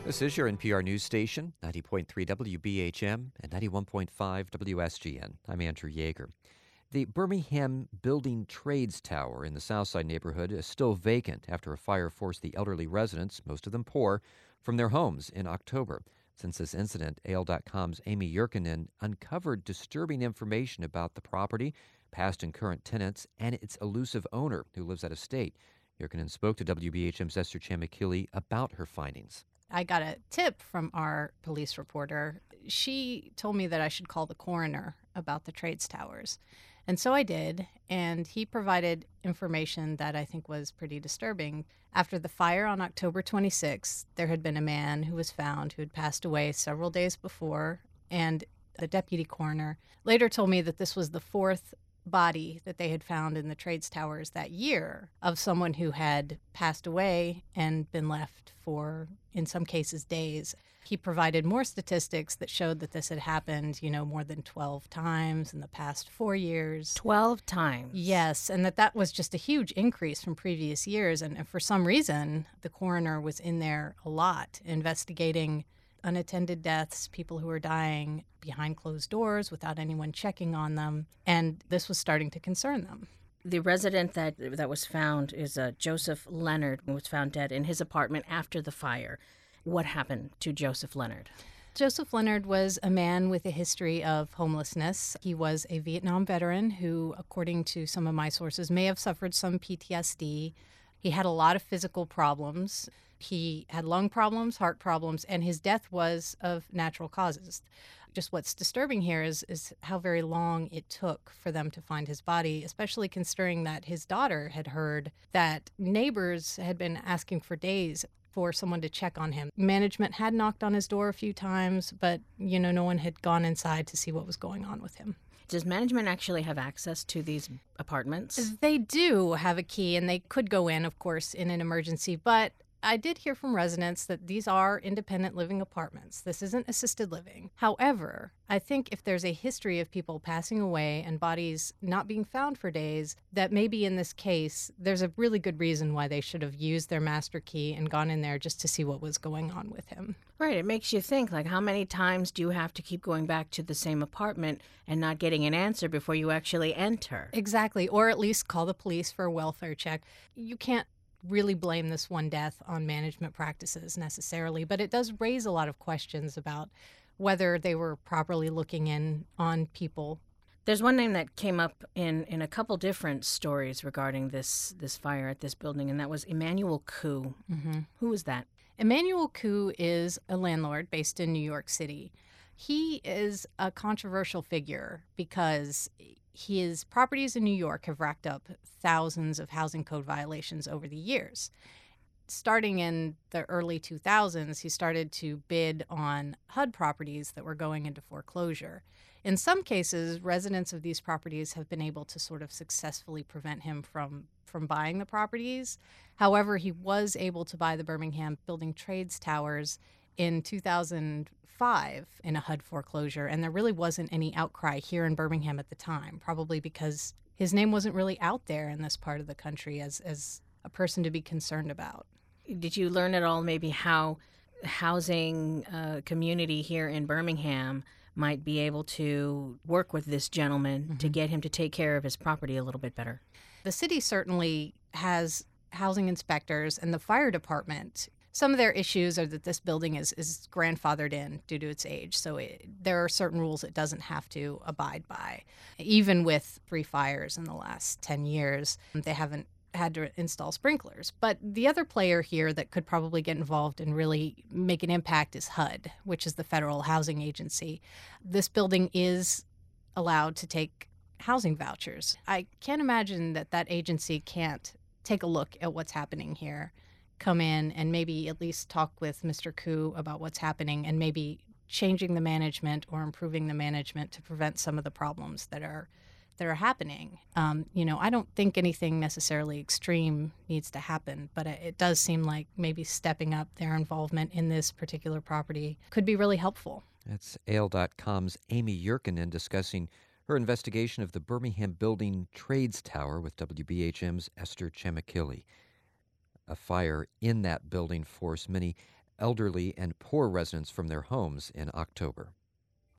This is your NPR news station, 90.3 WBHM and 91.5 WSGN. I'm Andrew Yeager. The Birmingham Building Trades Tower in the Southside neighborhood is still vacant after a fire forced the elderly residents, most of them poor, from their homes in October. Since this incident, AL.com's Amy Yurkanin uncovered disturbing information about the property, past and current tenants, and its elusive owner who lives out of state. Yurkanin spoke to WBHM's Esther Chamikili about her findings. I got a tip from our police reporter. She told me that I should call the coroner about the trades towers. And so I did, and he provided information that I think was pretty disturbing. After the fire on October 26th, there had been a man who was found who had passed away several days before, and the deputy coroner later told me that this was the fourth body that they had found in the trades towers that year of someone who had passed away and been left for, in some cases, days. He provided more statistics that showed that this had happened, more than 12 times in the past 4 years. 12 times? Yes, and that was just a huge increase from previous years. And for some reason, the coroner was in there a lot, investigating unattended deaths, people who were dying behind closed doors without anyone checking on them, and this was starting to concern them. The resident that was found is Joseph Leonard, who was found dead in his apartment after the fire. What happened to Joseph Leonard? Joseph Leonard was a man with a history of homelessness. He was a Vietnam veteran who, according to some of my sources, may have suffered some PTSD. He had a lot of physical problems. He had lung problems, heart problems, and his death was of natural causes. Just what's disturbing here is how very long it took for them to find his body, especially considering that his daughter had heard that neighbors had been asking for days for someone to check on him. Management had knocked on his door a few times, but, no one had gone inside to see what was going on with him. Does management actually have access to these apartments? They do have a key, and they could go in, of course, in an emergency, but I did hear from residents that these are independent living apartments. This isn't assisted living. However, I think if there's a history of people passing away and bodies not being found for days, that maybe in this case, there's a really good reason why they should have used their master key and gone in there just to see what was going on with him. Right. It makes you think, how many times do you have to keep going back to the same apartment and not getting an answer before you actually enter? Exactly. Or at least call the police for a welfare check. You can't really blame this one death on management practices necessarily, but it does raise a lot of questions about whether they were properly looking in on people. There's one name that came up in a couple different stories regarding this fire at this building, and that was Emmanuel Koo. Mm-hmm. Who was that? Emmanuel Koo is a landlord based in New York City. He is a controversial figure because his properties in New York have racked up thousands of housing code violations over the years. Starting in the early 2000s, he started to bid on HUD properties that were going into foreclosure. In some cases, residents of these properties have been able to sort of successfully prevent him from buying the properties. However, he was able to buy the Birmingham Building Trades Towers in 2005 in a HUD foreclosure, and there really wasn't any outcry here in Birmingham at the time, probably because his name wasn't really out there in this part of the country as a person to be concerned about. Did you learn at all maybe how housing community here in Birmingham might be able to work with this gentleman to get him to take care of his property a little bit better? The city certainly has housing inspectors, and the fire department. Some of their issues are that this building is grandfathered in due to its age, so there are certain rules it doesn't have to abide by. Even with 3 fires in the last 10 years, they haven't had to install sprinklers. But the other player here that could probably get involved and really make an impact is HUD, which is the Federal Housing Agency. This building is allowed to take housing vouchers. I can't imagine that agency can't take a look at what's happening here, come in and maybe at least talk with Mr. Koo about what's happening and maybe changing the management or improving the management to prevent some of the problems that are happening. I don't think anything necessarily extreme needs to happen, but it does seem like maybe stepping up their involvement in this particular property could be really helpful. That's AL.com's Amy Yurkanin discussing her investigation of the Birmingham Building Trades Tower with WBHM's Esther Chamikili. A fire in that building forced many elderly and poor residents from their homes in October.